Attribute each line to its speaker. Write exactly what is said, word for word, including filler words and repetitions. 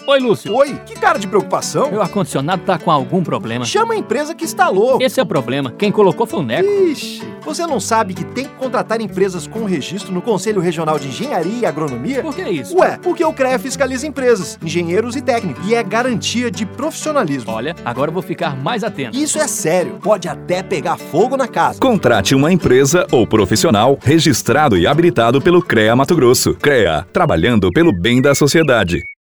Speaker 1: Oi, Lúcio.
Speaker 2: Oi, que cara de preocupação?
Speaker 1: Meu ar-condicionado tá com algum problema.
Speaker 2: Chama a empresa que instalou.
Speaker 1: Esse é o problema. Quem colocou foi o Neco.
Speaker 2: Ixi, você não sabe que tem que contratar empresas com registro no Conselho Regional de Engenharia e Agronomia?
Speaker 1: Por que isso?
Speaker 2: Ué, porque o CREA fiscaliza empresas, engenheiros e técnicos. E é garantia de profissionalismo.
Speaker 1: Olha, agora eu vou ficar mais atento.
Speaker 2: Isso é sério. Pode até pegar fogo na casa.
Speaker 3: Contrate uma empresa ou profissional registrado e habilitado pelo CREA Mato Grosso. CREA, trabalhando pelo bem da sociedade.